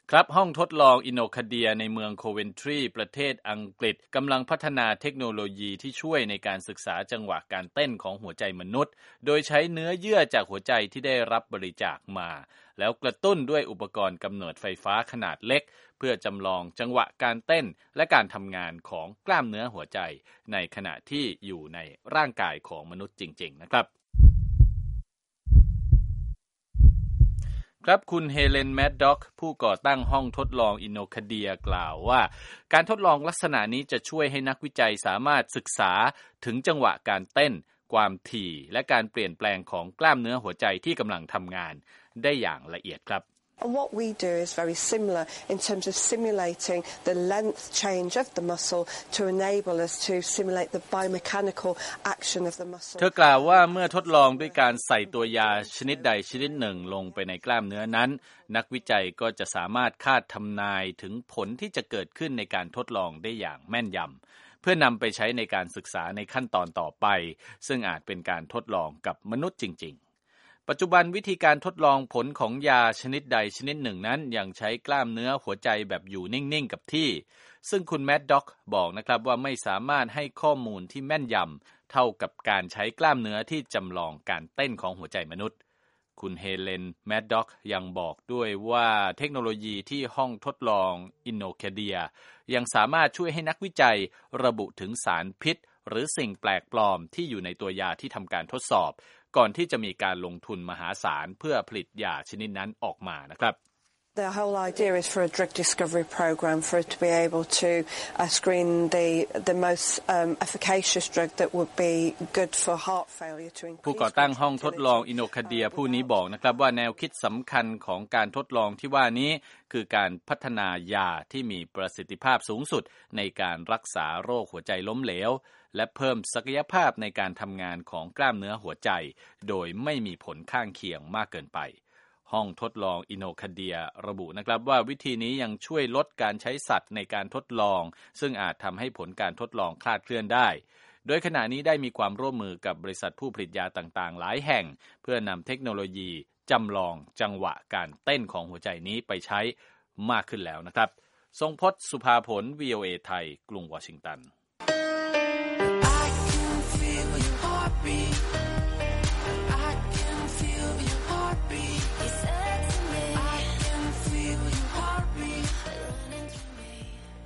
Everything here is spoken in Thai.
ครับห้องทดลองอินโนคาเดียในเมืองโคเวนทรีประเทศอังกฤษกำลังพัฒนาเทคโนโลยีที่ช่วยในการศึกษาจังหวะการเต้นของหัวใจมนุษย์โดยใช้เนื้อเยื่อจากหัวใจที่ได้รับบริจาคมาแล้วกระตุ้นด้วยอุปกรณ์กำเนิดไฟฟ้าขนาดเล็กเพื่อจำลองจังหวะการเต้นและการทำงานของกล้ามเนื้อหัวใจในขณะที่อยู่ในร่างกายของมนุษย์จริงๆนะครับครับคุณเฮเลนแมดด็อกผู้ก่อตั้งห้องทดลองอินโนคาเดียกล่าวว่าการทดลองลักษณะนี้จะช่วยให้นักวิจัยสามารถศึกษาถึงจังหวะการเต้นความถี่และการเปลี่ยนแปลงของกล้ามเนื้อหัวใจที่กำลังทำงานได้อย่างละเอียดครับ And what we do is very similar in terms of simulating the length change of the muscle to enable us to simulate the biomechanical action of the muscle. เธอกล่าวว่าเมื่อทดลองด้วยการใส่ตัวยาชนิดใดชนิดหนึ่งลงไปในกล้ามเนื้อนั้นนักวิจัยก็จะสามารถคาดทำนายถึงผลที่จะเกิดขึ้นในการทดลองได้อย่างแม่นยำเพื่อนำไปใช้ในการศึกษาในขั้นตอนต่อไปซึ่งอาจเป็นการทดลองกับมนุษย์จริงๆปัจจุบันวิธีการทดลองผลของยาชนิดใดชนิดหนึ่งนั้นยังใช้กล้ามเนื้อหัวใจแบบอยู่นิ่งๆกับที่ซึ่งคุณแมดด็อกบอกนะครับว่าไม่สามารถให้ข้อมูลที่แม่นยำเท่ากับการใช้กล้ามเนื้อที่จำลองการเต้นของหัวใจมนุษย์คุณเฮเลนแมดด็อกยังบอกด้วยว่าเทคโนโลยีที่ห้องทดลองอินโนคาเดียยังสามารถช่วยให้นักวิจัยระบุถึงสารพิษหรือสิ่งแปลกปลอมที่อยู่ในตัวยาที่ทำการทดสอบก่อนที่จะมีการลงทุนมหาศาลเพื่อผลิตยาชนิดนั้นออกมานะครับ The whole idea is for a drug discovery program for it to be able to screen the most efficacious drug that would be good for heart failure to increase ผู้ก่อตั้งห้องทดลองอินโนคาเดียผู้นี้บอกนะครับว่าแนวคิดสำคัญของการทดลองที่ว่านี้คือการพัฒนายาที่มีประสิทธิภาพสูงสุดในการรักษาโรคหัวใจล้มเหลวและเพิ่มศักยภาพในการทำงานของกล้ามเนื้อหัวใจโดยไม่มีผลข้างเคียงมากเกินไปห้องทดลองอินโนคาเดียระบุนะครับว่าวิธีนี้ยังช่วยลดการใช้สัตว์ในการทดลองซึ่งอาจทำให้ผลการทดลองคลาดเคลื่อนได้โดยขณะนี้ได้มีความร่วมมือกับบริษัทผู้ผลิตยาต่างๆหลายแห่งเพื่อนำเทคโนโลยีจำลองจังหวะการเต้นของหัวใจนี้ไปใช้มากขึ้นแล้วนะครับทรงพจน์ สุภาผล VOA ไทยกรุงวอชิงตัน